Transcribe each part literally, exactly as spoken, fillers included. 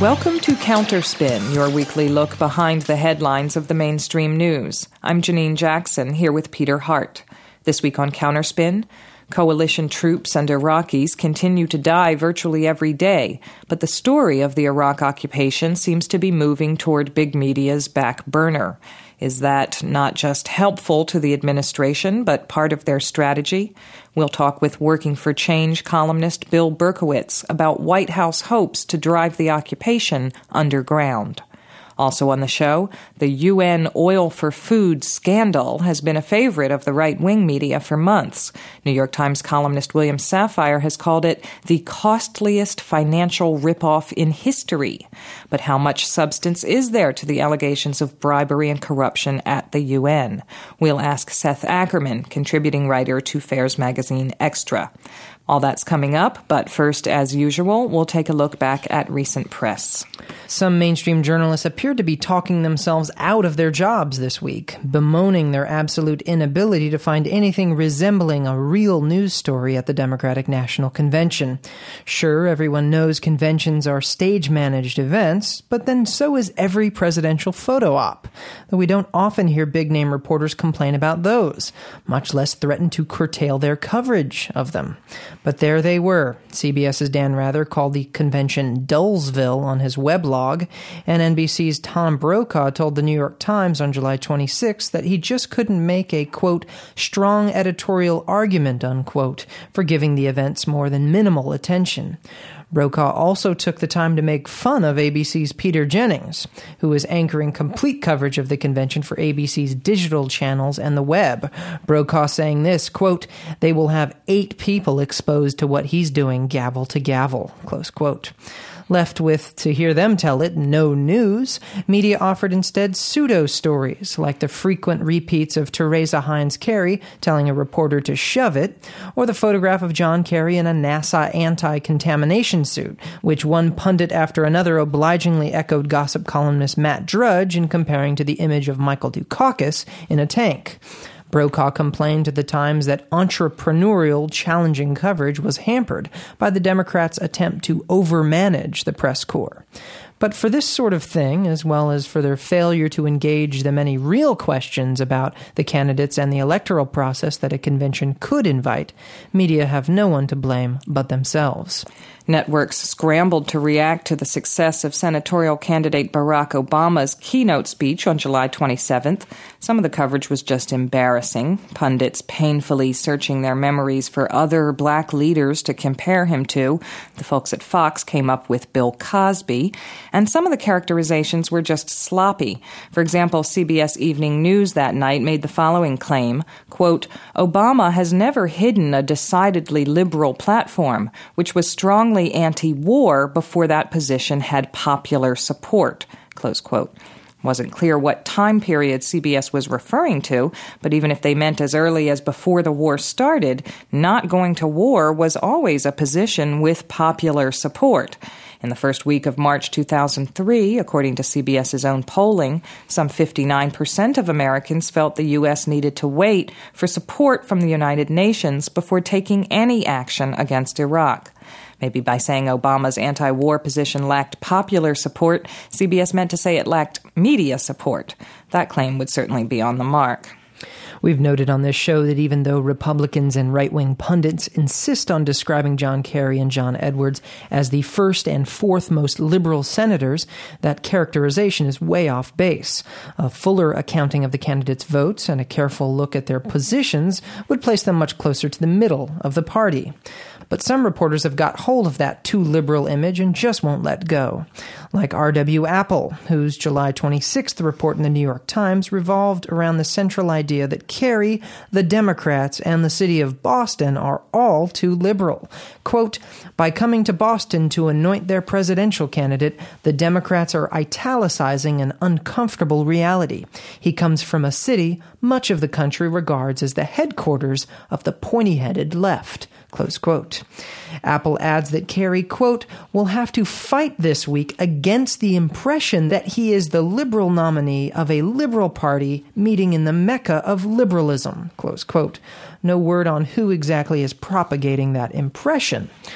Welcome to Counterspin, your weekly look behind the headlines of the mainstream news. I'm Janine Jackson, here with Peter Hart. This week on Counterspin, coalition troops and Iraqis continue to die virtually every day, but the story of the Iraq occupation seems to be moving toward big media's back burner. Is that not just helpful to the administration, but part of their strategy? We'll talk with Working for Change columnist Bill Berkowitz about White House hopes to drive the occupation underground. Also on the show, the U N oil for food scandal has been a favorite of the right-wing media for months. New York Times columnist William Safire has called it the costliest financial ripoff in history. But how much substance is there to the allegations of bribery and corruption at the U N? We'll ask Seth Ackerman, contributing writer to Fairs Magazine Extra. All that's coming up, but first, as usual, we'll take a look back at recent press. Some mainstream journalists appeared to be talking themselves out of their jobs this week, bemoaning their absolute inability to find anything resembling a real news story at the Democratic National Convention. Sure, everyone knows conventions are stage-managed events, but then so is every presidential photo op, though we don't often hear big-name reporters complain about those, much less threaten to curtail their coverage of them. But there they were. CBS's Dan Rather called the convention Dullsville on his weblog, and N B C's Tom Brokaw told the New York Times on July twenty-sixth that he just couldn't make a, quote, strong editorial argument, unquote, for giving the events more than minimal attention. Brokaw also took the time to make fun of A B C's Peter Jennings, who is anchoring complete coverage of the convention for A B C's digital channels and the web. Brokaw saying this, quote, "They will have eight people exposed to what he's doing gavel to gavel," close quote. Left with, to hear them tell it, no news, media offered instead pseudo-stories, like the frequent repeats of Teresa Heinz Kerry telling a reporter to shove it, or the photograph of John Kerry in a NASA anti-contamination suit, which one pundit after another obligingly echoed gossip columnist Matt Drudge in comparing to the image of Michael Dukakis in a tank. Brokaw complained to the Times that entrepreneurial, challenging coverage was hampered by the Democrats' attempt to overmanage the press corps. But for this sort of thing, as well as for their failure to engage the many real questions about the candidates and the electoral process that a convention could invite, media have no one to blame but themselves. Networks scrambled to react to the success of senatorial candidate Barack Obama's keynote speech on July twenty-seventh. Some of the coverage was just embarrassing, pundits painfully searching their memories for other black leaders to compare him to. The folks at Fox came up with Bill Cosby, and some of the characterizations were just sloppy. For example, C B S Evening News that night made the following claim, quote, "Obama has never hidden a decidedly liberal platform, which was strongly anti-war before that position had popular support," close quote. Wasn't clear what time period C B S was referring to, but even if they meant as early as before the war started, not going to war was always a position with popular support. In the first week of March two thousand three, according to CBS's own polling, some fifty-nine percent of Americans felt the U S needed to wait for support from the United Nations before taking any action against Iraq. Maybe by saying Obama's anti-war position lacked popular support, C B S meant to say it lacked media support. That claim would certainly be on the mark. We've noted on this show that even though Republicans and right-wing pundits insist on describing John Kerry and John Edwards as the first and fourth most liberal senators, that characterization is way off base. A fuller accounting of the candidates' votes and a careful look at their positions would place them much closer to the middle of the party. But some reporters have got hold of that too liberal image and just won't let go. Like R W Apple, whose July twenty-sixth report in the New York Times revolved around the central idea that Kerry, the Democrats, and the city of Boston are all too liberal. Quote, "By coming to Boston to anoint their presidential candidate, the Democrats are italicizing an uncomfortable reality. He comes from a city much of the country regards as the headquarters of the pointy-headed left." Close quote. Apple adds that Kerry, quote, "will have to fight this week against the impression that he is the liberal nominee of a liberal party meeting in the Mecca of liberalism," close quote. No word on who exactly is propagating that impression.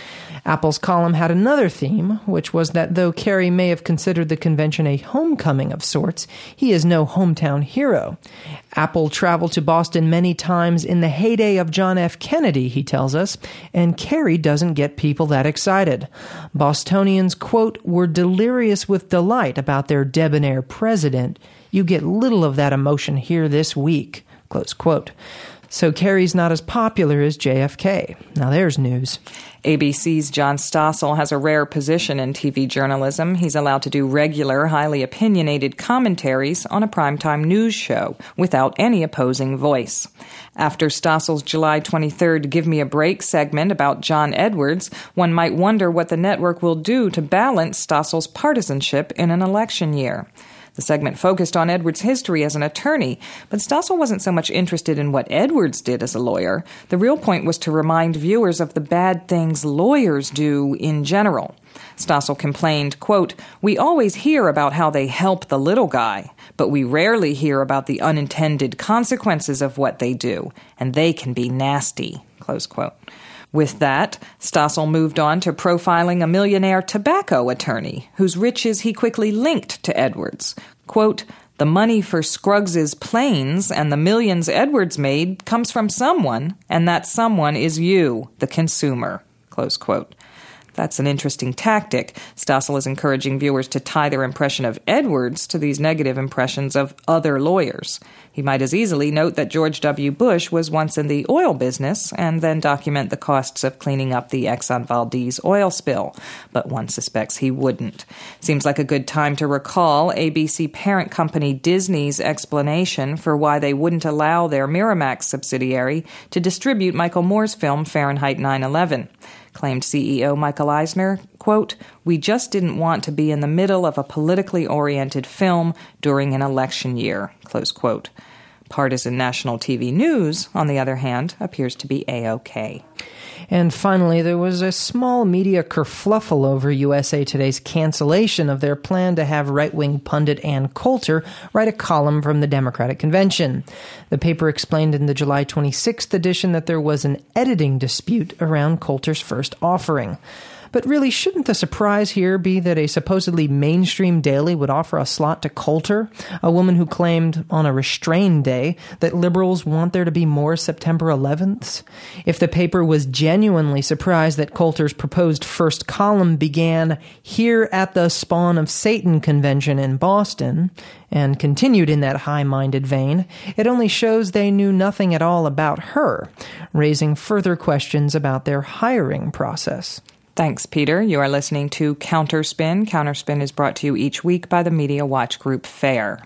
Apple's column had another theme, which was that though Kerry may have considered the convention a homecoming of sorts, he is no hometown hero. Apple traveled to Boston many times in the heyday of John F. Kennedy, he tells us, and Kerry doesn't get people that excited. Bostonians, quote, were delirious with delight about their debonair president. You get little of that emotion here this week, close quote. So Kerry's not as popular as J F K. Now there's news. A B C's John Stossel has a rare position in T V journalism. He's allowed to do regular, highly opinionated commentaries on a primetime news show without any opposing voice. After Stossel's July twenty-third Give Me a Break segment about John Edwards, one might wonder what the network will do to balance Stossel's partisanship in an election year. The segment focused on Edwards' history as an attorney, but Stossel wasn't so much interested in what Edwards did as a lawyer. The real point was to remind viewers of the bad things lawyers do in general. Stossel complained, quote, "We always hear about how they help the little guy, but we rarely hear about the unintended consequences of what they do, and they can be nasty," close quote. With that, Stossel moved on to profiling a millionaire tobacco attorney whose riches he quickly linked to Edwards. Quote, "The money for Scruggs's planes and the millions Edwards made comes from someone, and that someone is you, the consumer," close quote. That's an interesting tactic. Stossel is encouraging viewers to tie their impression of Edwards to these negative impressions of other lawyers. He might as easily note that George W. Bush was once in the oil business and then document the costs of cleaning up the Exxon Valdez oil spill, but one suspects he wouldn't. Seems like a good time to recall A B C parent company Disney's explanation for why they wouldn't allow their Miramax subsidiary to distribute Michael Moore's film Fahrenheit nine eleven. Claimed C E O Michael Eisner, quote, "We just didn't want to be in the middle of a politically oriented film during an election year," close quote. Partisan national T V news, on the other hand, appears to be A-OK. And finally, there was a small media kerfluffle over U S A Today's cancellation of their plan to have right-wing pundit Ann Coulter write a column from the Democratic Convention. The paper explained in the July twenty-sixth edition that there was an editing dispute around Coulter's first offering. But really, shouldn't the surprise here be that a supposedly mainstream daily would offer a slot to Coulter, a woman who claimed on a restrained day that liberals want there to be more September elevenths? If the paper was genuinely surprised that Coulter's proposed first column began here at the Spawn of Satan convention in Boston, and continued in that high-minded vein, it only shows they knew nothing at all about her, raising further questions about their hiring process. Thanks, Peter. You are listening to Counterspin. Counterspin is brought to you each week by the Media Watch Group FAIR.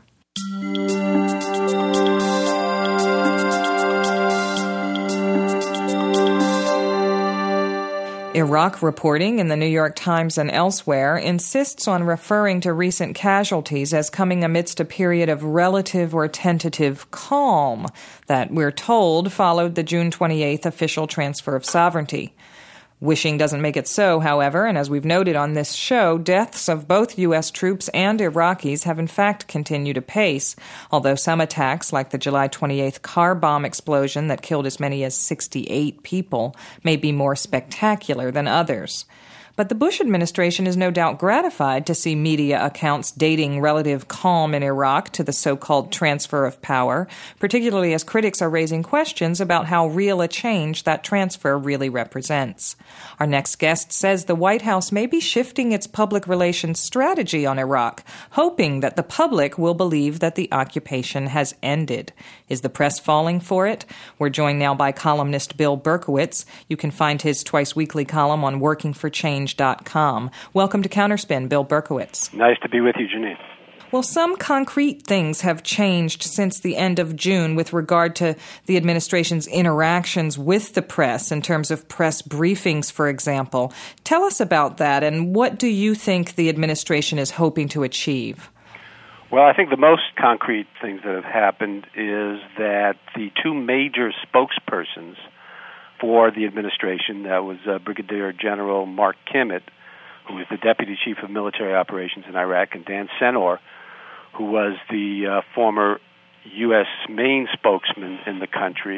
Iraq reporting in the New York Times and elsewhere insists on referring to recent casualties as coming amidst a period of relative or tentative calm that, we're told, followed the June twenty-eighth official transfer of sovereignty. Wishing doesn't make it so, however, and as we've noted on this show, deaths of both U S troops and Iraqis have in fact continued apace, although some attacks, like the July twenty-eighth car bomb explosion that killed as many as sixty-eight people, may be more spectacular than others. But the Bush administration is no doubt gratified to see media accounts dating relative calm in Iraq to the so-called transfer of power, particularly as critics are raising questions about how real a change that transfer really represents. Our next guest says the White House may be shifting its public relations strategy on Iraq, hoping that the public will believe that the occupation has ended. Is the press falling for it? We're joined now by columnist Bill Berkowitz. You can find his twice-weekly column on working for change dot com. Welcome to Counterspin, Bill Berkowitz. Nice to be with you, Janine. Well, some concrete things have changed since the end of June with regard to the administration's interactions with the press in terms of press briefings, for example. Tell us about that, and what do you think the administration is hoping to achieve? Well, I think the most concrete things that have happened is that the two major spokespersons for the administration, that was uh, Brigadier General Mark Kimmett, who was the Deputy Chief of Military Operations in Iraq, and Dan Senor, who was the uh, former U S main spokesman in the country,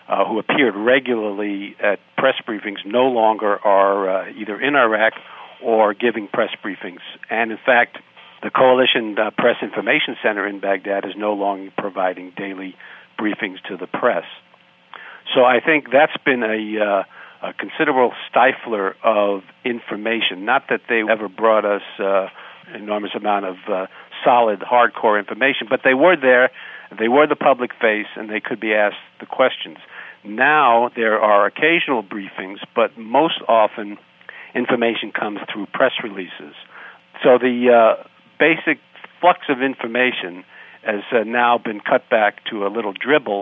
uh, who appeared regularly at press briefings, no longer are uh, either in Iraq or giving press briefings. And in fact, the Coalition uh, Press Information Center in Baghdad is no longer providing daily briefings to the press. So I think that's been a, uh, a considerable stifler of information. Not that they ever brought us uh, an enormous amount of uh, solid, hardcore information, but they were there, they were the public face, and they could be asked the questions. Now there are occasional briefings, but most often information comes through press releases. So the uh, basic flux of information has uh, now been cut back to a little dribble,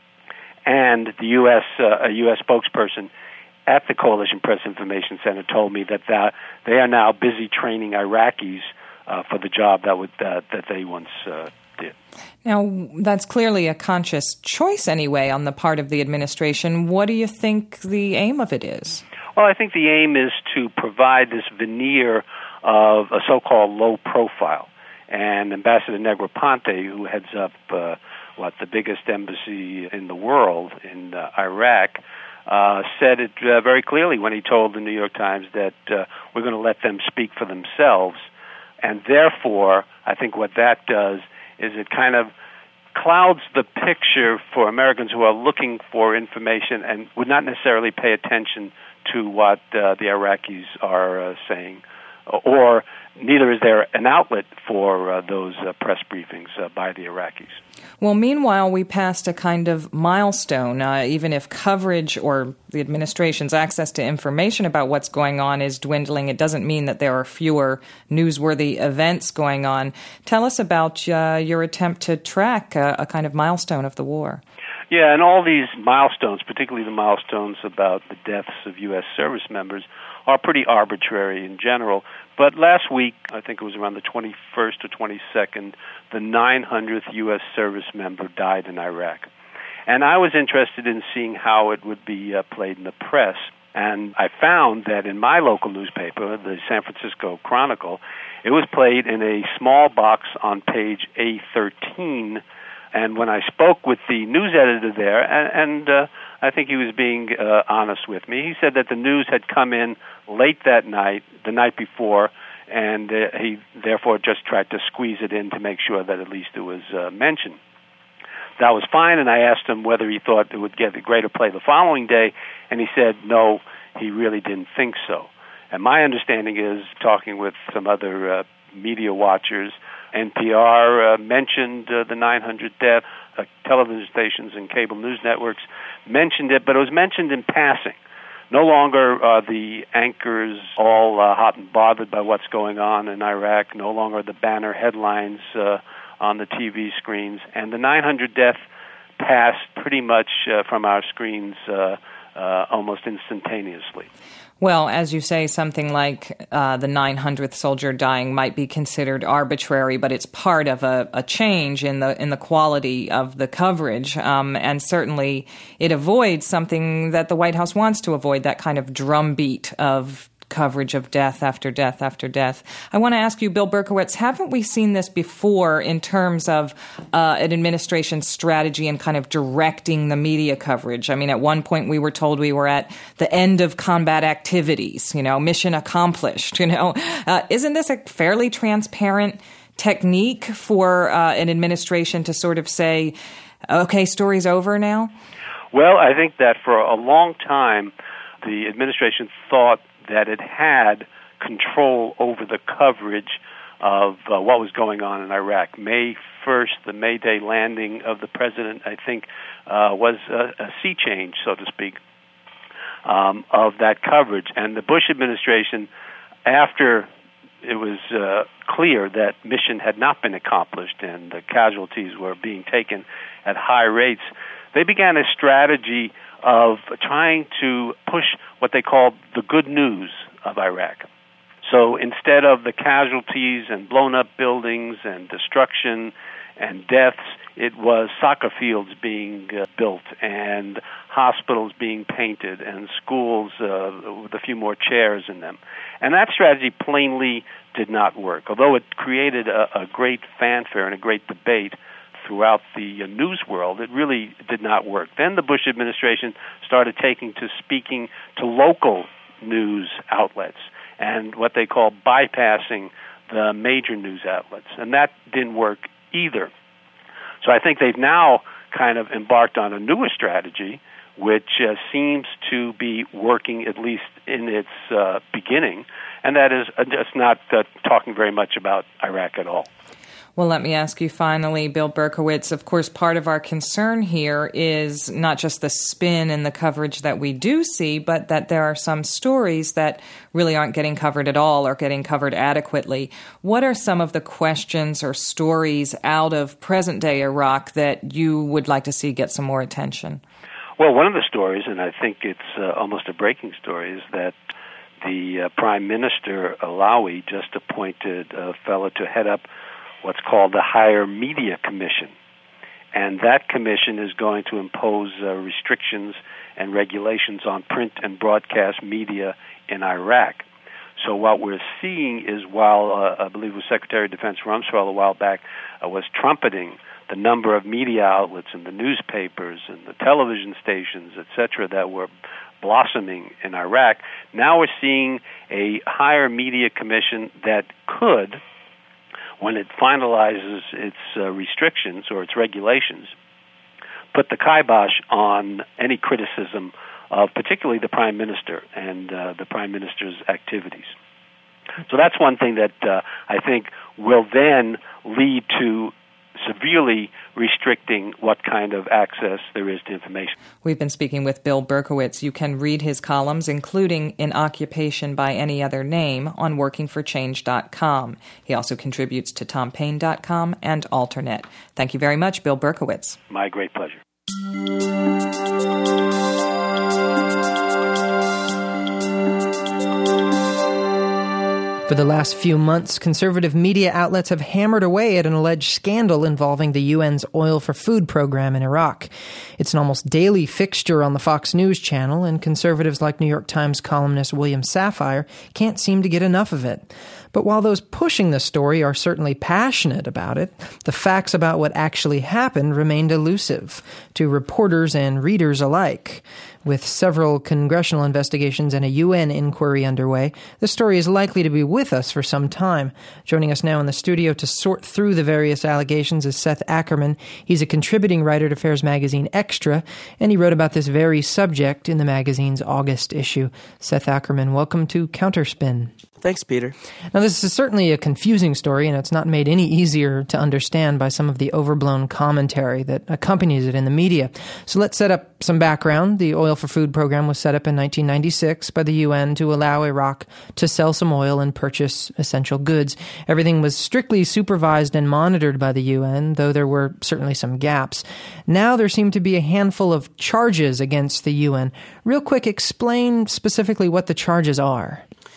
and the U S uh, a U S spokesperson at the Coalition Press Information Center told me that that they are now busy training Iraqis uh, for the job that would uh, that they once uh, did. Now, that's clearly a conscious choice anyway on the part of the administration. What do you think the aim of it is? Well, I think the aim is to provide this veneer of a so-called low profile. And Ambassador Negroponte, who heads up uh, what the biggest embassy in the world in uh, Iraq, uh, said it uh, very clearly when he told the New York Times that uh, we're going to let them speak for themselves. And therefore, I think what that does is it kind of clouds the picture for Americans who are looking for information and would not necessarily pay attention to what uh, the Iraqis are uh, saying, or neither is there an outlet for uh, those uh, press briefings uh, by the Iraqis. Well, meanwhile, we passed a kind of milestone. Uh, even if coverage or the administration's access to information about what's going on is dwindling, it doesn't mean that there are fewer newsworthy events going on. Tell us about uh, your attempt to track uh, a kind of milestone of the war. Yeah, and all these milestones, particularly the milestones about the deaths of U S service members, are pretty arbitrary in general. But last week, I think it was around the twenty-first or twenty-second, the nine hundredth U S service member died in Iraq. And I was interested in seeing how it would be uh, played in the press. And I found that in my local newspaper, the San Francisco Chronicle, it was played in a small box on page A thirteen. And when I spoke with the news editor there, and, and uh, I think he was being uh, honest with me, he said that the news had come in late that night, the night before, and uh, he therefore just tried to squeeze it in to make sure that at least it was uh, mentioned. That was fine, and I asked him whether he thought it would get a greater play the following day, and he said no, he really didn't think so. And my understanding is, talking with some other uh, media watchers, N P R uh, mentioned uh, the nine hundredth death. Uh, television stations and cable news networks mentioned it, but it was mentioned in passing. No longer are the anchors all uh, hot and bothered by what's going on in Iraq. No longer the banner headlines uh, on the T V screens. And the nine hundredth death passed pretty much uh, from our screens uh, uh, almost instantaneously. Well, as you say, something like uh, the nine hundredth soldier dying might be considered arbitrary, but it's part of a, a change in the in the quality of the coverage, um, and certainly it avoids something that the White House wants to avoid, that kind of drumbeat of coverage of death after death after death. I want to ask you, Bill Berkowitz, haven't we seen this before in terms of uh, an administration's strategy and kind of directing the media coverage? I mean, at one point we were told we were at the end of combat activities, you know, mission accomplished, you know. Uh, isn't this a fairly transparent technique for uh, an administration to sort of say, okay, story's over now? Well, I think that for a long time the administration thought that it had control over the coverage of uh, what was going on in Iraq. May first, the May Day landing of the president, I think, uh, was a, a sea change, so to speak, um, of that coverage. And the Bush administration, after it was uh, clear that mission had not been accomplished and the casualties were being taken at high rates, they began a strategy of trying to push what they called the good news of Iraq. So instead of the casualties and blown-up buildings and destruction and deaths, it was soccer fields being uh, built and hospitals being painted and schools uh, with a few more chairs in them. And that strategy plainly did not work. Although it created a, a great fanfare and a great debate, throughout the uh, news world, it really did not work. Then the Bush administration started taking to speaking to local news outlets and what they call bypassing the major news outlets, and that didn't work either. So I think they've now kind of embarked on a newer strategy, which uh, seems to be working at least in its uh, beginning, and that is uh, just not uh, talking very much about Iraq at all. Well, let me ask you finally, Bill Berkowitz, of course, part of our concern here is not just the spin and the coverage that we do see, but that there are some stories that really aren't getting covered at all or getting covered adequately. What are some of the questions or stories out of present-day Iraq that you would like to see get some more attention? Well, one of the stories, and I think it's uh, almost a breaking story, is that the uh, Prime Minister, Alawi, just appointed a fellow to head up what's called the Higher Media Commission. And that commission is going to impose uh, restrictions and regulations on print and broadcast media in Iraq. So what we're seeing is while, uh, I believe it was Secretary of Defense Rumsfeld a while back uh, was trumpeting the number of media outlets and the newspapers and the television stations, et cetera, that were blossoming in Iraq, now we're seeing a Higher Media Commission that could, when it finalizes its uh, restrictions or its regulations, put the kibosh on any criticism of particularly the Prime Minister and uh, the Prime Minister's activities. So that's one thing that uh, I think will then lead to severely restricting what kind of access there is to information. We've been speaking with Bill Berkowitz. You can read his columns, including In Occupation by Any Other Name, on working for change dot com. He also contributes to tom paine dot com and Alternet. Thank you very much, Bill Berkowitz. My great pleasure. For the last few months, conservative media outlets have hammered away at an alleged scandal involving the U N's Oil for Food program in Iraq. It's an almost daily fixture on the Fox News channel, and conservatives like New York Times columnist William Safire can't seem to get enough of it. But while those pushing the story are certainly passionate about it, the facts about what actually happened remained elusive to reporters and readers alike. With several congressional investigations and a U N inquiry underway, the story is likely to be with us for some time. Joining us now in the studio to sort through the various allegations is Seth Ackerman. He's a contributing writer to Affairs Magazine Extra, and he wrote about this very subject in the magazine's August issue. Seth Ackerman, welcome to Counterspin. Thanks, Peter. Now, this is certainly a confusing story, and it's not made any easier to understand by some of the overblown commentary that accompanies it in the media. So let's set up some background. The Oil for Food program was set up in nineteen ninety-six by the U N to allow Iraq to sell some oil and purchase essential goods. Everything was strictly supervised and monitored by the U N, though there were certainly some gaps. Now there seem to be a handful of charges against the U N. Real quick, explain specifically what the charges are.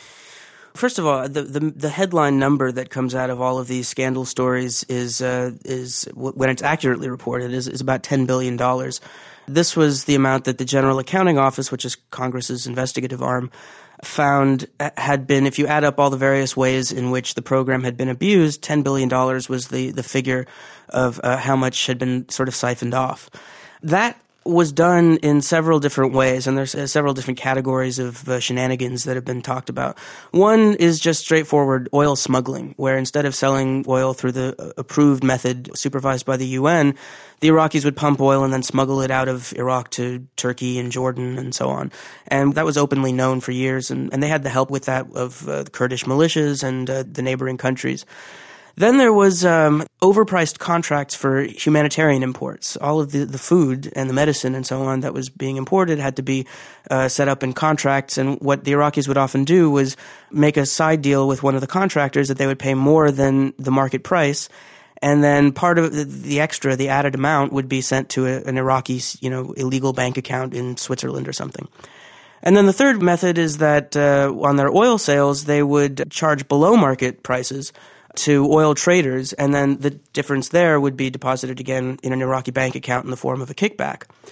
First of all, the, the the headline number that comes out of all of these scandal stories is uh, is when it's accurately reported is, is about ten billion dollars. This was the amount that the General Accounting Office, which is Congress's investigative arm, found had been, if you add up all the various ways in which the program had been abused, ten billion dollars was the the figure of uh, how much had been sort of siphoned off. That was done in several different ways, and there's uh, several different categories of uh, shenanigans that have been talked about. One is just straightforward oil smuggling, where instead of selling oil through the uh, approved method supervised by the U N, the Iraqis would pump oil and then smuggle it out of Iraq to Turkey and Jordan and so on. And that was openly known for years, and, and they had the help with that of uh, the Kurdish militias and uh, the neighboring countries. Then there was um, overpriced contracts for humanitarian imports. All of the, the food and the medicine and so on that was being imported had to be uh, set up in contracts. And what the Iraqis would often do was make a side deal with one of the contractors that they would pay more than the market price. And then part of the, the extra, the added amount, would be sent to a, an Iraqi, you know, illegal bank account in Switzerland or something. And then the third method is that uh, on their oil sales, they would charge below market prices to oil traders, and then the difference there would be deposited again in an Iraqi bank account in the form of a kickback.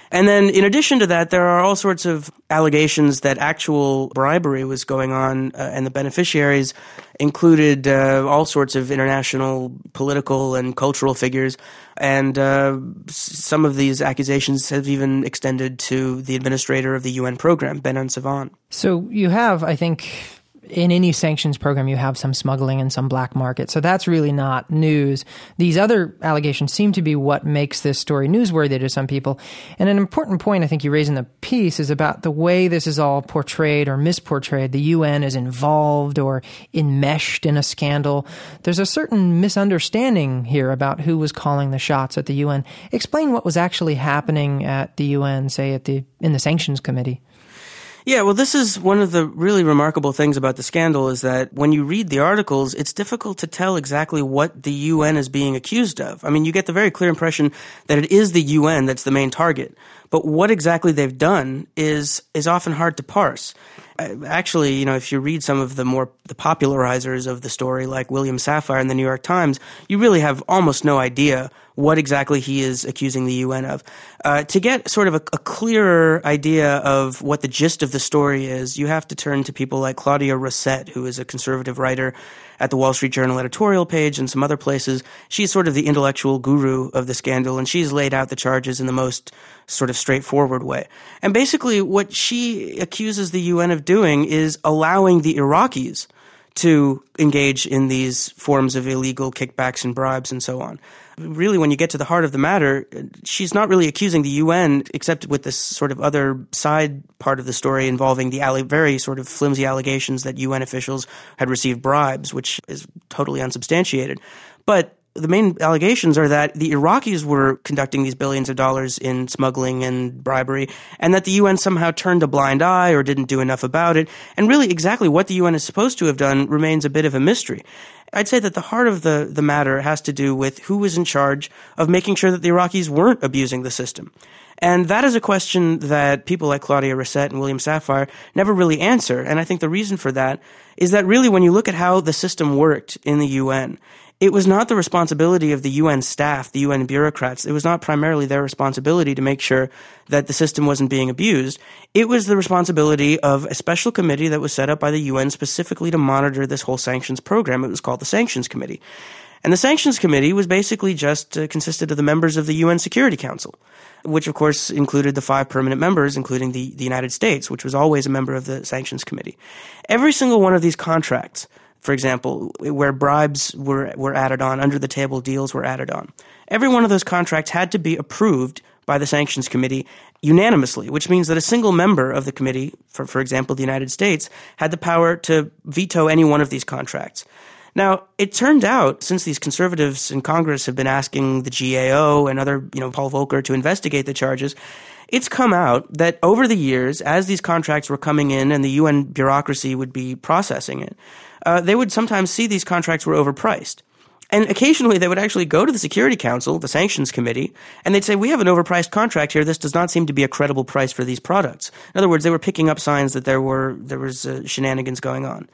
And then in addition to that, there are all sorts of allegations that actual bribery was going on, uh, and the beneficiaries included uh, all sorts of international political and cultural figures. And uh, some of these accusations have even extended to the administrator of the U N program, Benon Sevan. So you have, I think, in any sanctions program, you have some smuggling and some black market. So that's really not news. These other allegations seem to be what makes this story newsworthy to some people. And an important point I think you raise in the piece is about the way this is all portrayed or misportrayed. The U N is involved or enmeshed in a scandal. There's a certain misunderstanding here about who was calling the shots at the U N. Explain what was actually happening at the U N, say, at the in the Sanctions Committee. Yeah, well, this is one of the really remarkable things about the scandal is that when you read the articles, it's difficult to tell exactly what the U N is being accused of. I mean, you get the very clear impression that it is the U N that's the main target. But what exactly they've done is is often hard to parse. Actually, you know, if you read some of the more the popularizers of the story, like William Safire in the New York Times, you really have almost no idea what exactly he is accusing the U N of. Uh, to get sort of a, a clearer idea of what the gist of the story is, you have to turn to people like Claudia Rosset, who is a conservative writer at the Wall Street Journal editorial page and some other places. She's sort of the intellectual guru of the scandal, and she's laid out the charges in the most sort of straightforward way. And basically what she accuses the U N of doing is allowing the Iraqis to engage in these forms of illegal kickbacks and bribes and so on. Really, when you get to the heart of the matter, she's not really accusing the U N, except with this sort of other side part of the story involving the alle- very sort of flimsy allegations that U N officials had received bribes, which is totally unsubstantiated. But the main allegations are that the Iraqis were conducting these billions of dollars in smuggling and bribery, and that the U N somehow turned a blind eye or didn't do enough about it. And really exactly what the U N is supposed to have done remains a bit of a mystery. I'd say that the heart of the, the matter has to do with who was in charge of making sure that the Iraqis weren't abusing the system. And that is a question that people like Claudia Rosset and William Safire never really answer. And I think the reason for that is that really when you look at how the system worked in the U N, it was not the responsibility of the U N staff, the U N bureaucrats. It was not primarily their responsibility to make sure that the system wasn't being abused. It was the responsibility of a special committee that was set up by the U N specifically to monitor this whole sanctions program. It was called the Sanctions Committee. And the Sanctions Committee was basically just uh, consisted of the members of the U N Security Council, which of course included the five permanent members, including the, the United States, which was always a member of the Sanctions Committee. Every single one of these contracts, for example, where bribes were, were added on, under-the-table deals were added on, every one of those contracts had to be approved by the Sanctions Committee unanimously, which means that a single member of the committee, for, for example, the United States, had the power to veto any one of these contracts. Now, it turned out, since these conservatives in Congress have been asking the G A O and other, you know, Paul Volcker to investigate the charges, it's come out that over the years, as these contracts were coming in and the U N bureaucracy would be processing it, uh, they would sometimes see these contracts were overpriced. And occasionally they would actually go to the Security Council, the Sanctions Committee, and they'd say, we have an overpriced contract here. This does not seem to be a credible price for these products. In other words, they were picking up signs that there were there was uh, shenanigans going on.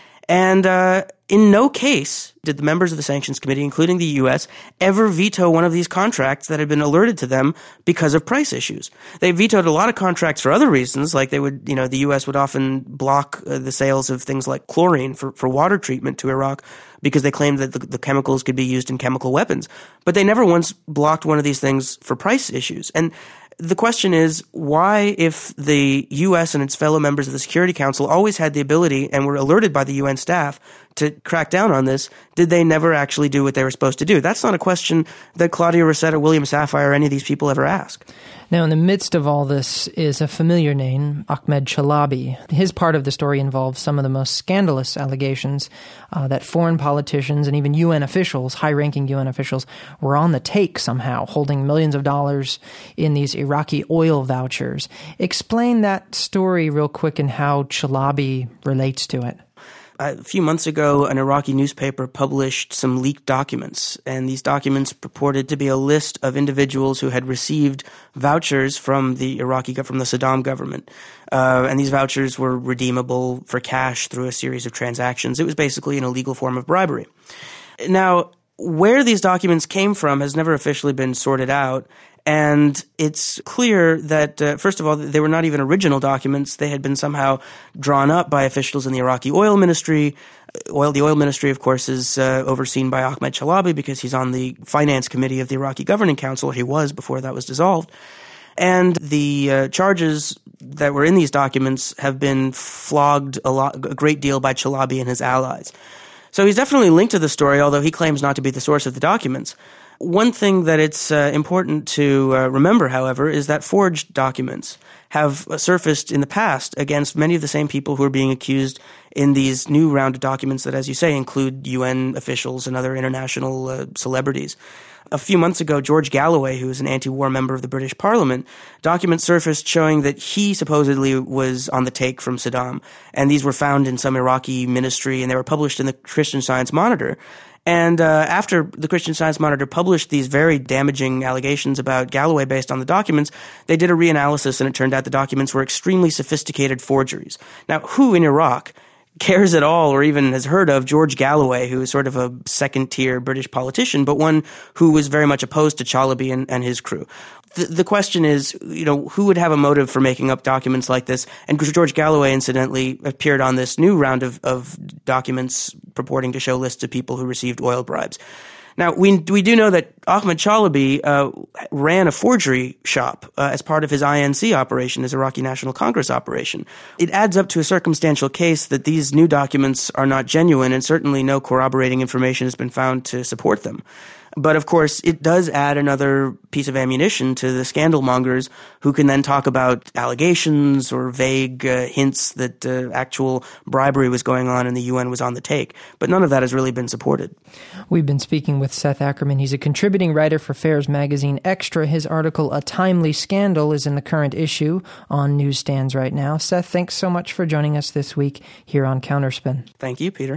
And uh, in no case did the members of the Sanctions Committee, including the U S, ever veto one of these contracts that had been alerted to them because of price issues. They vetoed a lot of contracts for other reasons, like they would, you know, the U S would often block uh, the sales of things like chlorine for, for water treatment to Iraq because they claimed that the, the chemicals could be used in chemical weapons. But they never once blocked one of these things for price issues. And the question is, why, if the U S and its fellow members of the Security Council always had the ability and were alerted by the U N staff to crack down on this, did they never actually do what they were supposed to do? That's not a question that Claudia Rosset or William Safire or any of these people ever ask. Now, in the midst of all this is a familiar name, Ahmed Chalabi. His part of the story involves some of the most scandalous allegations uh, that foreign politicians and even U N officials, high-ranking U N officials, were on the take somehow, holding millions of dollars in these Iraqi oil vouchers. Explain that story real quick and how Chalabi relates to it. A few months ago, an Iraqi newspaper published some leaked documents, and these documents purported to be a list of individuals who had received vouchers from the Iraqi, from the Saddam government. Uh, and these vouchers were redeemable for cash through a series of transactions. It was basically an illegal form of bribery. Now, Where these documents came from has never officially been sorted out. And it's clear that, uh, first of all, they were not even original documents. They had been somehow drawn up by officials in the Iraqi oil ministry. Oil, the oil ministry, of course, is uh, overseen by Ahmed Chalabi because he's on the finance committee of the Iraqi Governing Council. He was before that was dissolved. And the uh, charges that were in these documents have been flogged a lot, a great deal by Chalabi and his allies. So he's definitely linked to the story, although he claims not to be the source of the documents. One thing that it's uh, important to uh, remember, however, is that forged documents have surfaced in the past against many of the same people who are being accused in these new round of documents that, as you say, include U N officials and other international uh, celebrities. A few months ago, George Galloway, who is an anti-war member of the British Parliament, documents surfaced showing that he supposedly was on the take from Saddam. And these were found in some Iraqi ministry, and they were published in the Christian Science Monitor. And uh, after the Christian Science Monitor published these very damaging allegations about Galloway based on the documents, they did a reanalysis, and it turned out the documents were extremely sophisticated forgeries. Now, who in Iraq cares at all or even has heard of George Galloway, who is sort of a second-tier British politician, but one who was very much opposed to Chalabi and, and his crew? The, the question is, you know, who would have a motive for making up documents like this? And George Galloway, incidentally, appeared on this new round of, of documents purporting to show lists of people who received oil bribes. Now, we we do know that Ahmed Chalabi uh, ran a forgery shop uh, as part of his I N C operation, his Iraqi National Congress operation. It adds up to a circumstantial case that these new documents are not genuine, and certainly no corroborating information has been found to support them. But, of course, it does add another piece of ammunition to the scandal mongers who can then talk about allegations or vague uh, hints that uh, actual bribery was going on and the U N was on the take. But none of that has really been supported. We've been speaking with Seth Ackerman. He's a contributing writer for Fairs magazine Extra. His article, A Timely Scandal, is in the current issue on newsstands right now. Seth, thanks so much for joining us this week here on Counterspin. Thank you, Peter.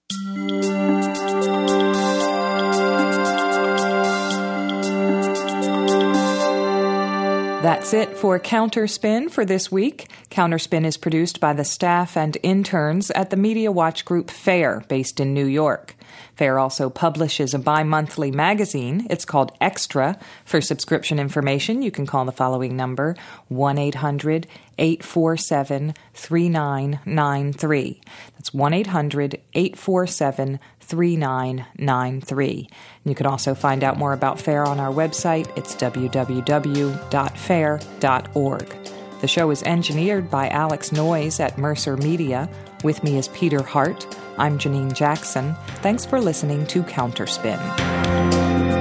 That's it for Counterspin for this week. Counterspin is produced by the staff and interns at the Media Watch Group Fair, based in New York. Fair also publishes a bi-monthly magazine. It's called Extra. For subscription information, you can call the following number, one eight hundred eight four seven three nine nine three. That's one eight hundred eight four seven three nine nine three. You can also find out more about Fair on our website. It's w w w dot fair dot org. The show is engineered by Alex Noyes at Mercer Media. With me is Peter Hart. I'm Janine Jackson. Thanks for listening to Counterspin.